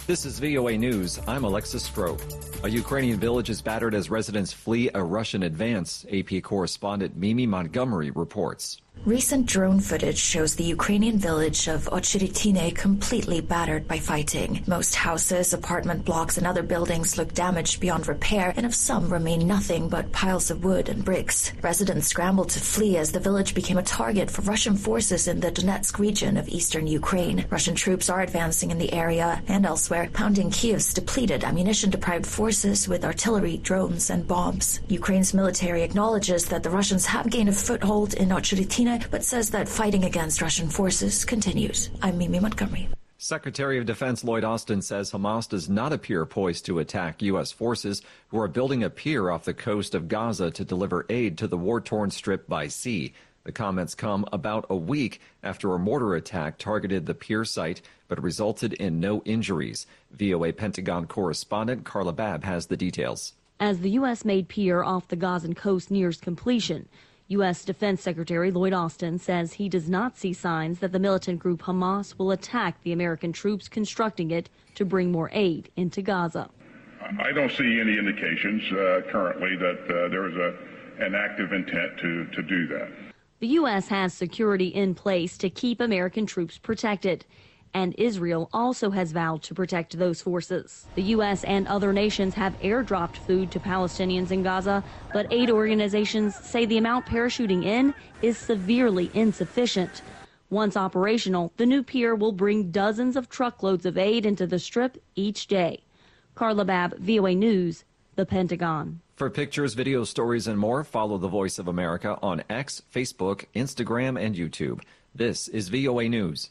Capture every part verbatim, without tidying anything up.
This is V O A News. I'm Alexis Strope. A Ukrainian village is battered as residents flee a Russian advance. A P correspondent Mimi Montgomery reports. Recent drone footage shows the Ukrainian village of Ocheretine completely battered by fighting. Most houses, apartment blocks, and other buildings look damaged beyond repair, and of some remain nothing but piles of wood and bricks. Residents scrambled to flee as the village became a target for Russian forces in the Donetsk region of eastern Ukraine. Russian troops are advancing in the area and elsewhere, pounding Kiev's depleted, ammunition-deprived forces with artillery, drones, and bombs. Ukraine's military acknowledges that the Russians have gained a foothold in Ocheretine, but says that fighting against Russian forces continues. I'm Mimi Montgomery. Secretary of Defense Lloyd Austin says Hamas does not appear poised to attack U S forces who are building a pier off the coast of Gaza to deliver aid to the war-torn strip by sea. The comments come about a week after a mortar attack targeted the pier site but resulted in no injuries. V O A Pentagon correspondent Carla Babb has the details. As the U S-made pier off the Gazan coast nears completion, U S. Defense Secretary Lloyd Austin says he does not see signs that the militant group Hamas will attack the American troops constructing it to bring more aid into Gaza. I don't see any indications uh, currently that uh, there is a, an active intent to, to do that. The U S has security in place to keep American troops protected, and Israel also has vowed to protect those forces. The U S and other nations have airdropped food to Palestinians in Gaza, but aid organizations say the amount parachuting in is severely insufficient. Once operational, the new pier will bring dozens of truckloads of aid into the strip each day. Carla Babb, V O A News, the Pentagon. For pictures, video stories, and more, follow The Voice of America on X, Facebook, Instagram, and YouTube. This is V O A News.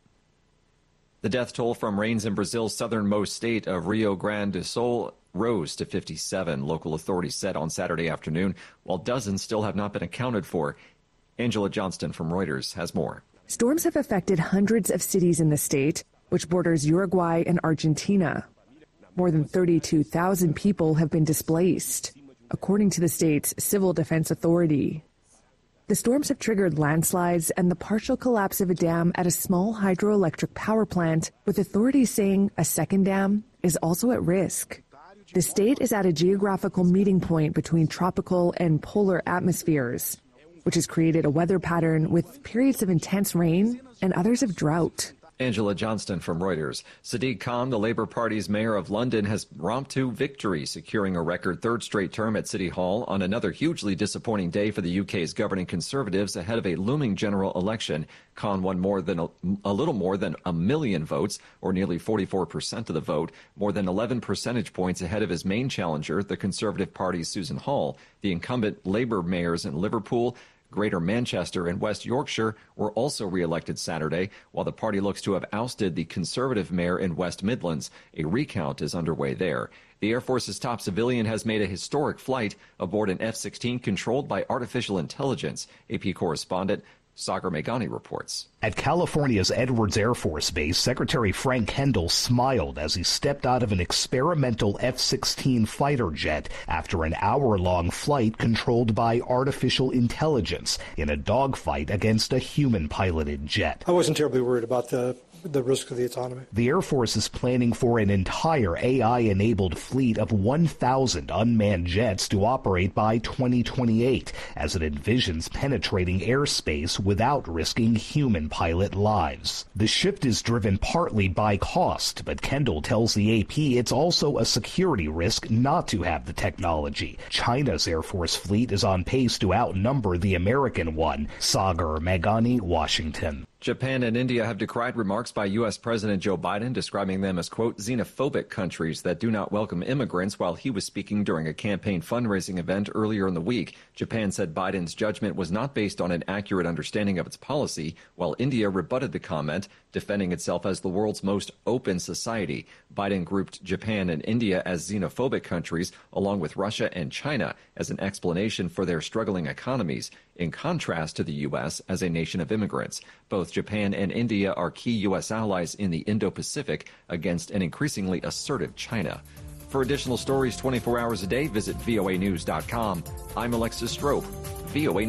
The death toll from rains in Brazil's southernmost state of Rio Grande do Sul rose to fifty-seven, local authorities said on Saturday afternoon, while dozens still have not been accounted for. Angela Johnston from Reuters has more. Storms have affected hundreds of cities in the state, which borders Uruguay and Argentina. More than thirty-two thousand people have been displaced, according to the state's Civil Defense Authority. The storms have triggered landslides and the partial collapse of a dam at a small hydroelectric power plant, with authorities saying a second dam is also at risk. The state is at a geographical meeting point between tropical and polar atmospheres, which has created a weather pattern with periods of intense rain and others of drought. Angela Johnston from Reuters. Sadiq Khan, the Labour Party's mayor of London, has romped to victory, securing a record third straight term at City Hall on another hugely disappointing day for the U K's governing Conservatives ahead of a looming general election. Khan won more than a, a little more than a million votes, or nearly forty-four percent of the vote, more than eleven percentage points ahead of his main challenger, the Conservative Party's Susan Hall. The incumbent Labour mayors in Liverpool, Greater Manchester, and West Yorkshire were also re-elected Saturday, while the party looks to have ousted the Conservative mayor in West Midlands. A recount is underway there. The Air Force's top civilian has made a historic flight aboard an F sixteen controlled by artificial intelligence. A P correspondent Sagar Meghani reports. At California's Edwards Air Force Base, Secretary Frank Kendall smiled as he stepped out of an experimental F sixteen fighter jet after an hour-long flight controlled by artificial intelligence in a dogfight against a human-piloted jet. I wasn't terribly worried about the the risk of the autonomy. The Air Force is planning for an entire A I-enabled fleet of one thousand unmanned jets to operate by twenty twenty-eight, as it envisions penetrating airspace without risking human pilot lives. The shift is driven partly by cost, but Kendall tells the A P it's also a security risk not to have the technology. China's Air Force fleet is on pace to outnumber the American one. Sagar Meghani, Washington. Japan and India have decried remarks by U S. President Joe Biden, describing them as, quote, xenophobic countries that do not welcome immigrants, while he was speaking during a campaign fundraising event earlier in the week. Japan said Biden's judgment was not based on an accurate understanding of its policy, while India rebutted the comment, defending itself as the world's most open society. Biden grouped Japan and India as xenophobic countries, along with Russia and China, as an explanation for their struggling economies, in contrast to the U S as a nation of immigrants. Both Japan and India are key U S allies in the Indo-Pacific against an increasingly assertive China. For additional stories twenty-four hours a day, visit V O A news dot com. I'm Alexis Strope, V O A News.